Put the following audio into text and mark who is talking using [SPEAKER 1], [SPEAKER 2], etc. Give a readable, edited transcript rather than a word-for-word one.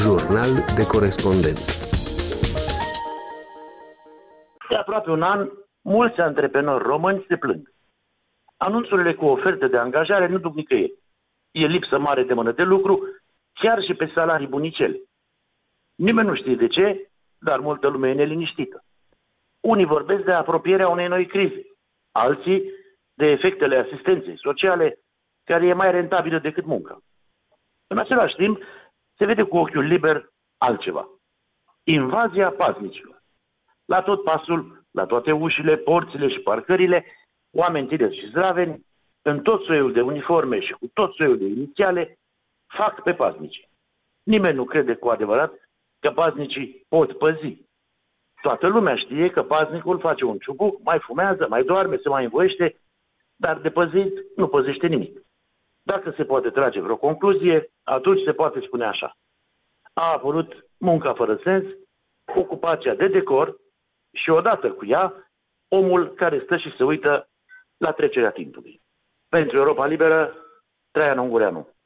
[SPEAKER 1] Jurnal de corespondent.
[SPEAKER 2] De aproape un an, mulți antreprenori români se plâng. Anunțurile cu oferte de angajare nu duc nicăieri. E lipsă mare de mână de lucru, chiar și pe salarii bunicele. Nimeni nu știe de ce, dar multă lume e neliniștită. Unii vorbesc de apropierea unei noi crize, alții de efectele asistenței sociale, care e mai rentabilă decât munca. În același timp, se vede cu ochiul liber altceva. Invazia paznicilor. La tot pasul, la toate ușile, porțile și parcările, oameni tineri și zdraveni, în tot soiul de uniforme și cu tot soiul de inițiale, fac pe paznici. Nimeni nu crede cu adevărat că paznicii pot păzi. Toată lumea știe că paznicul face un ciubuc, mai fumează, mai doarme, se mai învoiește, dar de păzit nu păzește nimic. Dacă se poate trage vreo concluzie, atunci se poate spune așa. A apărut munca fără sens, ocupația de decor și odată cu ea, omul care stă și se uită la trecerea timpului. Pentru Europa Liberă, Traian Ungureanu.